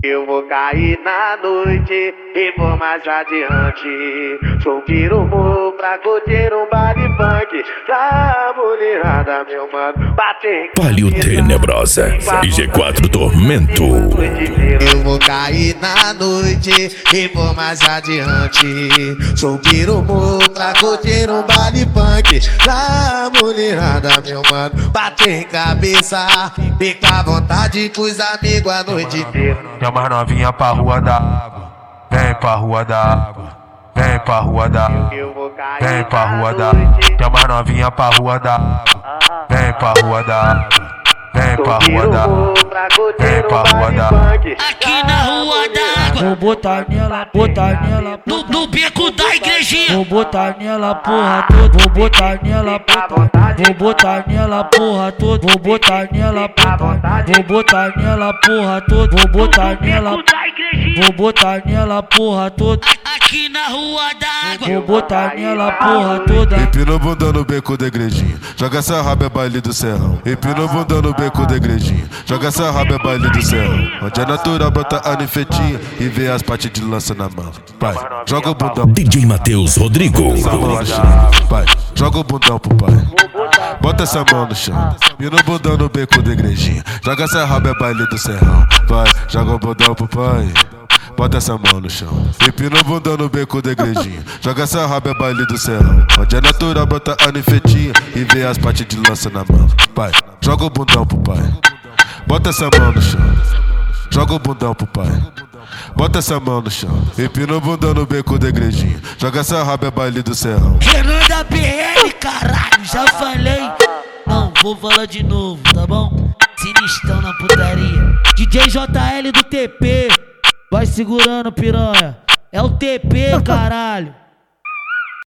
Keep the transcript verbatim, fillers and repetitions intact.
Eu vou cair na noite e vou mais adiante. Sou pirumo pra curtir um baile funk. Pra mulherada, meu mano, bate. Palio Tenebrosa, I G quatro Tormento. Eu vou cair na noite e vou mais adiante. Sou pirumo pra curtir um baile funk. Pra mulherada, meu mano, bate em cabeça. Fica à vontade com os amigos a noite inteira. Chama as novinha pra rua da água, vem pra rua da água, vem pra rua da água, vem pra rua da água. Chama as novinha pra rua da água, vem pra rua da água, vem pra rua da água, vem pra rua da água. Aqui na rua da água, vou botar nela, botar nela no, no beco da igrejinha. Vou botar nela porra toda, vou botar nela porra, vou botar nela porra toda, vou botar nela porra, vou botar nela porra toda, vou botar nela, vou botar nela porra toda. Aqui na rua da água, vou botar nela porra toda. Empina o bundão no beco da igrejinha, joga essa raba é baile do serrão. Empina o bundão no beco da igrejinha, joga essa raba é baile do serrão. Onde é natural brota a ninfetinha e vê as partes de lança na mão. Pai, joga o bundão. D J Matheus Rodrigo. Pai, joga o bundão pro pai. Bota essa mão no chão. Empina o bundão no beco da igrejinha, joga essa raba é baile do serrão. Pai, joga o bundão pro pai. Bota essa mão no chão. Empina o bundão no beco da igrejinha, joga essa raba é baile do serrão. Onde é natural brota a ninfetinha e vê as partes de lança na mão. Pai, joga o bundão pro pai. Bota essa mão no chão. Joga o bundão pro pai. Bota essa mão no chão. Empina o bundão no beco da igrejinha, joga essa raba é baile do serrão. Renan da B L, caralho, já falei. Não, vou falar de novo, tá bom? Sinistrão na putaria. D J J L do T P. Vai segurando, piranha. É o T P, caralho.